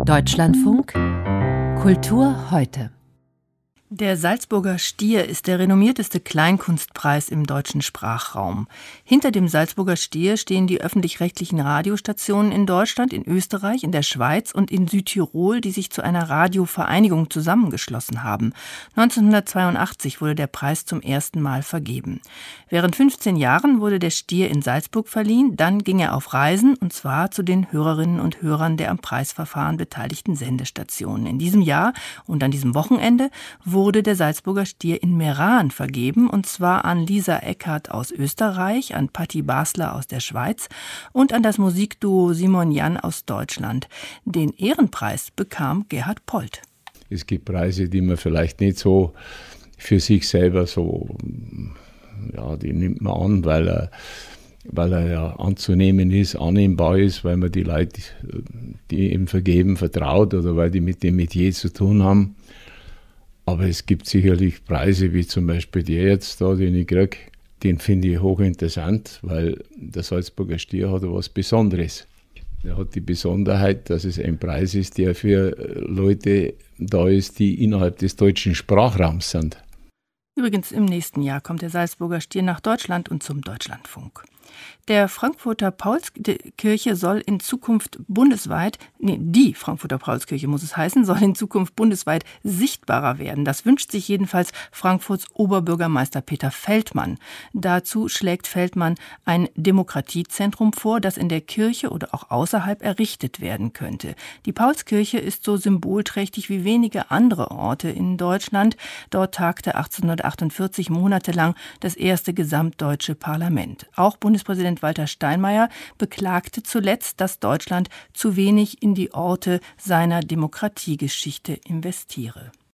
Deutschlandfunk Kultur heute. Der Salzburger Stier ist der renommierteste Kleinkunstpreis im deutschen Sprachraum. Hinter dem Salzburger Stier stehen die öffentlich-rechtlichen Radiostationen in Deutschland, in Österreich, in der Schweiz und in Südtirol, die sich zu einer Radiovereinigung zusammengeschlossen haben. 1982 wurde der Preis zum ersten Mal vergeben. Während 15 Jahren wurde der Stier in Salzburg verliehen, dann ging er auf Reisen, und zwar zu den Hörerinnen und Hörern der am Preisverfahren beteiligten Sendestationen. In diesem Jahr und an diesem Wochenende wurde der Salzburger Stier in Meran vergeben, und zwar an Lisa Eckert aus Österreich, an Patti Basler aus der Schweiz und an das Musikduo Simon Jan aus Deutschland. Den Ehrenpreis bekam Gerhard Polt. Es gibt Preise, die man vielleicht nicht so für sich selber so, ja, die nimmt man an, weil er ja anzunehmen ist, annehmbar ist, weil man die Leute, die ihm vergeben, vertraut oder weil die mit dem Metier zu tun haben. Aber es gibt sicherlich Preise, wie zum Beispiel der jetzt da, den ich kriege, den finde ich hochinteressant, weil der Salzburger Stier hat etwas Besonderes. Er hat die Besonderheit, dass es ein Preis ist, der für Leute da ist, die innerhalb des deutschen Sprachraums sind. Übrigens, im nächsten Jahr kommt der Salzburger Stier nach Deutschland und zum Deutschlandfunk. Die Frankfurter Paulskirche soll in Zukunft bundesweit sichtbarer werden. Das wünscht sich jedenfalls Frankfurts Oberbürgermeister Peter Feldmann. Dazu schlägt Feldmann ein Demokratiezentrum vor, das in der Kirche oder auch außerhalb errichtet werden könnte. Die Paulskirche ist so symbolträchtig wie wenige andere Orte in Deutschland. Dort tagte 1848 monatelang das erste gesamtdeutsche Parlament. Auch Bundespräsident Walter Steinmeier beklagte zuletzt, dass Deutschland zu wenig in die Orte seiner Demokratiegeschichte investiere.